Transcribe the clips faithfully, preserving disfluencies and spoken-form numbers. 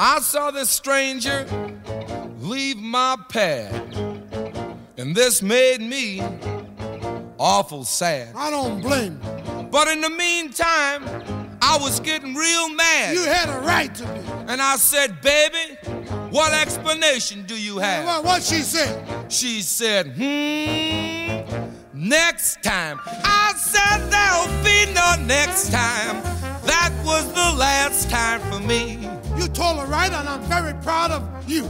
I saw this stranger leave my pad, and this made me awful sad. I don't blame you. But in the meantime, I was getting real mad. You had a right to be. And I said, baby, what explanation do you have? What, what she said? She said, hmm, next time. I said, there'll be no next time. That was the last time for me. You told her right, and I'm very proud of you.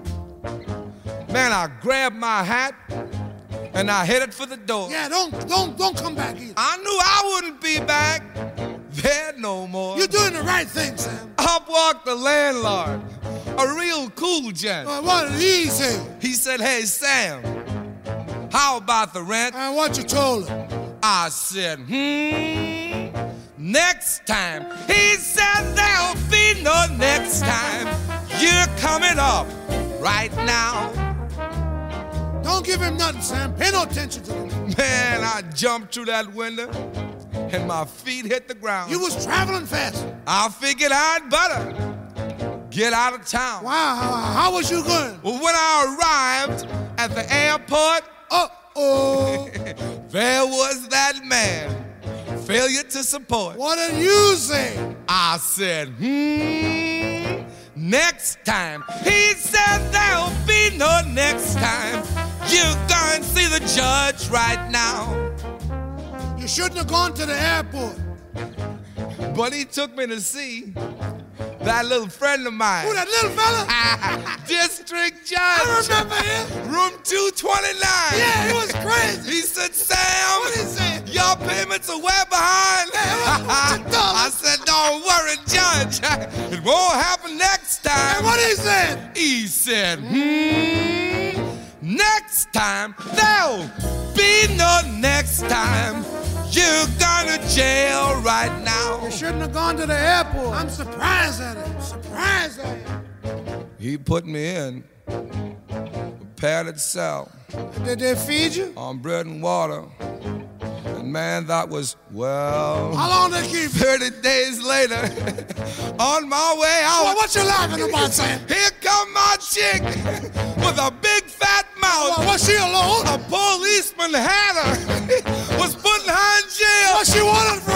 Man, I grabbed my hat and I headed for the door. Yeah, don't don't don't come back either. I knew I wouldn't be back there no more. You're doing the right thing, Sam. Up walked the landlord, a real cool gent. Uh, what did he say? He said, hey, Sam, how about the rent? And what you told him? I said, hmm, next time. He said, there'll be no next time. You're coming up right now. Don't give him nothing, Sam. Pay no attention to him. Man, I jumped through that window and my feet hit the ground. You was traveling fast. I figured I'd better get out of town. Wow, how, how was you going? Well, when I arrived at the airport, uh-oh, there was that man. Failure to support. What did you say? I said, hmm, next time. He said, there'll be no next time. You go and see the judge right now. You shouldn't have gone to the airport. But he took me to see that little friend of mine. Who, that little fella? District Judge. I remember him. Room two twenty-nine. Yeah, he was crazy. He said, Sam, what he say? Your payments are way behind. I said, don't worry, Judge. It won't happen next time. And what he said? He said, hmm, next time, there'll be no next time. You're going to jail right now. You shouldn't have gone to the airport. I'm surprised at it. Surprised at it. He put me in a padded cell. Did they feed you? On bread and water. And man, that was, well... How long did they keep you? thirty days later, on my way out... Well, what you laughing about, Sam? Here come my chick with a big fat mouth. Well, was she alone? A policeman had her. Was putting her in jail. What she wanted